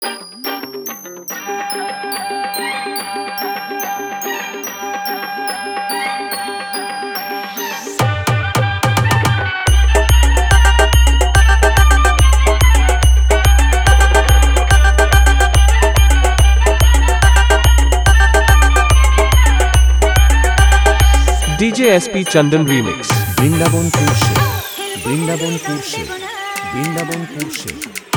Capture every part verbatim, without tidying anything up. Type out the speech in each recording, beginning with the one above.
D J S P Chandan Remix Brindabanpur say Brindabanpur say Brindabanpur say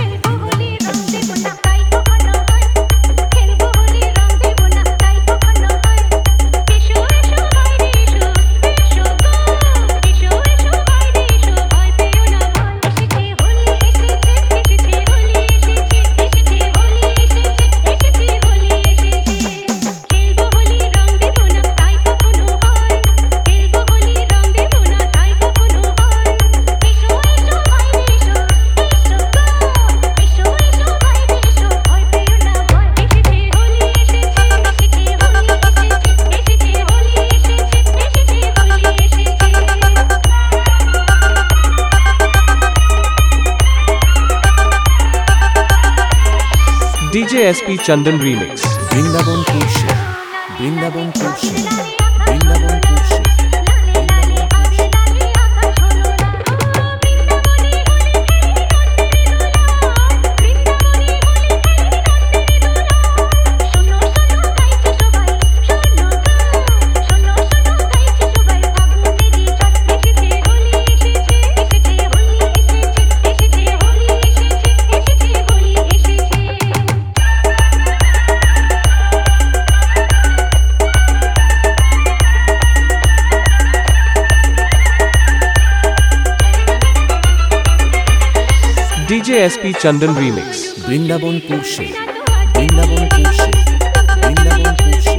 D J S P Chandan Remix Brindabanpur say Brindabanpur say Brindabanpur say D J S P Chandan Remix Brindabanpur say Brindabanpur say Brindabanpur say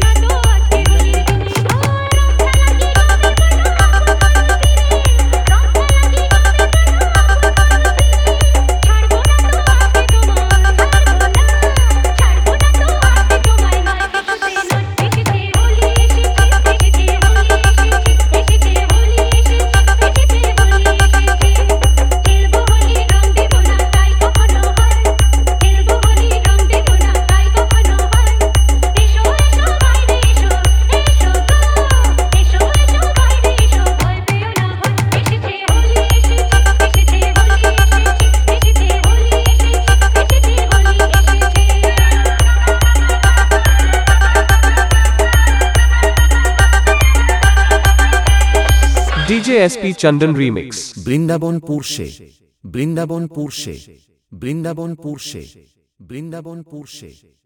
D J S P Chandan Remix Brindabanpur say Brindabanpur say Brindabanpur say Brindabanpur say